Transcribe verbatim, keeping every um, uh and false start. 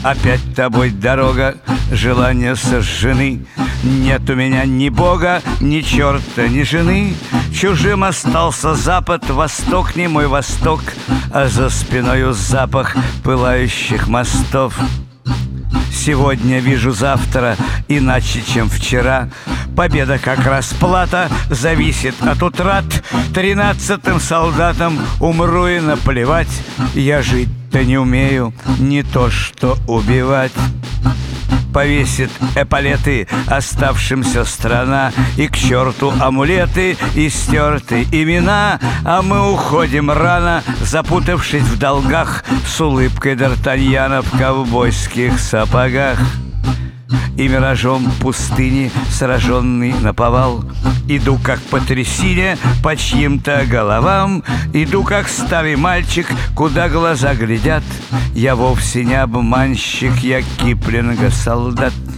опять тобой дорога, желания сожжены. Нет у меня ни бога, ни черта, ни жены. Чужим остался запад, восток не мой восток, а за спиною запах пылающих мостов. Сегодня вижу завтра иначе, чем вчера. Победа как расплата зависит от утрат. Тринадцатым солдатам умру и наплевать. Я жить-то не умею, не то что убивать. Повесит эполеты оставшимся страна, и к черту амулеты, и стерты имена. А мы уходим рано, запутавшись в долгах, с улыбкой Д'Артаньяна в ковбойских сапогах. И миражом пустыни, сраженный наповал, иду как по трясине по чьим-то головам. Иду как старый мальчик, куда глаза глядят. Я вовсе не обманщик, я Киплинга солдат.